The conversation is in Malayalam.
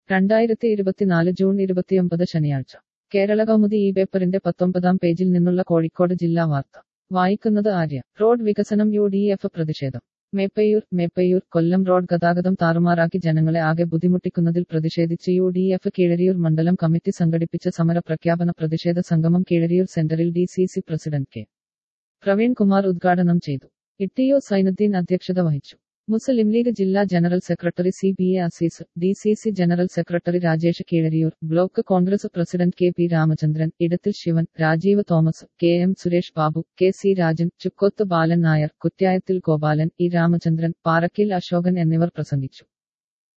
2024 ജൂൺ 29 ശനിയാഴ്ച കേരളകൗമുദി ഈ പേപ്പറിന്റെ 19-ാം പേജിൽ നിന്നുള്ള കോഴിക്കോട് ജില്ലാ വാർത്ത വായിക്കുന്നത് ആര്യ. റോഡ് വികസനം UDF പ്രതിഷേധം. മേപ്പയ്യൂർ കൊല്ലം റോഡ് ഗതാഗതം താറുമാറാക്കി ജനങ്ങളെ ആകെ ബുദ്ധിമുട്ടിക്കുന്നതിൽ പ്രതിഷേധിച്ച് UDF കീഴരിയൂർ മണ്ഡലം കമ്മിറ്റി സംഘടിപ്പിച്ച സമര പ്രഖ്യാപന പ്രതിഷേധ സംഗമം കീഴരിയൂർ സെന്ററിൽ DCC president K. Praveen Kumar ഉദ്ഘാടനം ചെയ്തു. ഇട്ടിഒ സൈനുദ്ദീൻ അധ്യക്ഷത വഹിച്ചു. മുസ്ലിം ലീഗ് ജില്ലാ general secretary CBA Azeez, DCC general secretary Rajesh Keezhariyur, block Congress president KP Ramachandran, Edathil Sivan, Rajeev Thomas, KM Suresh Babu, KC Rajan, Chukkoth Balan Nair, Kuttiyayathil Gopalan, E Ramachandran, Parakkeel Ashokan എന്നിവർ പ്രസംഗിച്ചു.